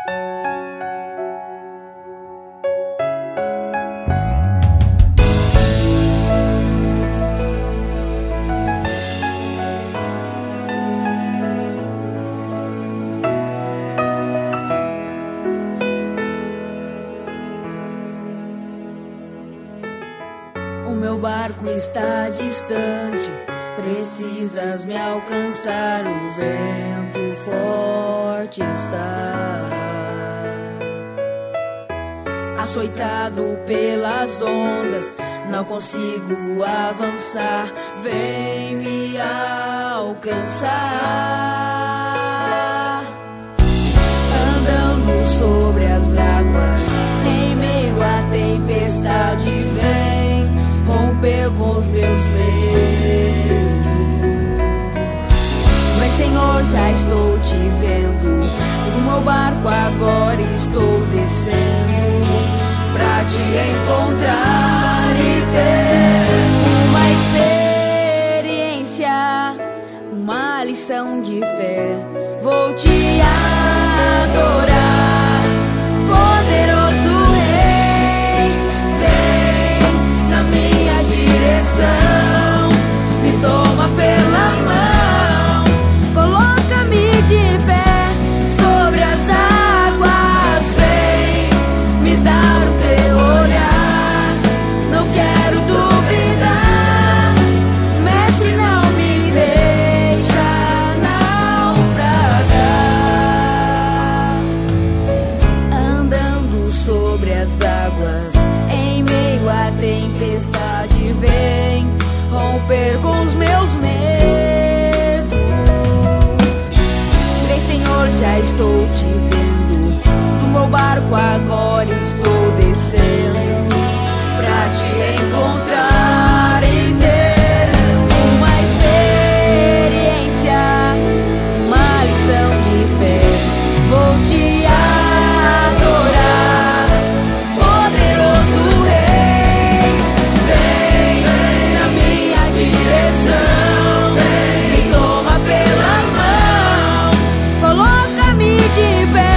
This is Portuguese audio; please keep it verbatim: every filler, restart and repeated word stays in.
O meu barco está distante, precisas me alcançar, o vento forte está. Açoitado pelas ondas, não consigo avançar, vem me alcançar. Andando sobre as águas, em meio à tempestade, vem romper com os meus medos. Mas Senhor, já estou te vendo, no meu barco agora estou descendo, pra te encontrar e ter uma experiência, uma lição de fé. Vou te adorar, poderoso Rei, vem na minha direção, me toma pela mão, coloca-me de pé sobre as águas, vem me dar o teu olhar, não quero duvidar, mestre, não me deixa naufragar. Andando sobre as águas, em meio à tempestade, vem romper com os meus medos. Vem, Senhor, já estou te vendo, do meu barco agora estou descendo, pra te encontrar e ter uma experiência, uma lição de fé. Vou te adorar, poderoso Rei, vem na minha direção, me toma pela mão, coloca-me de pé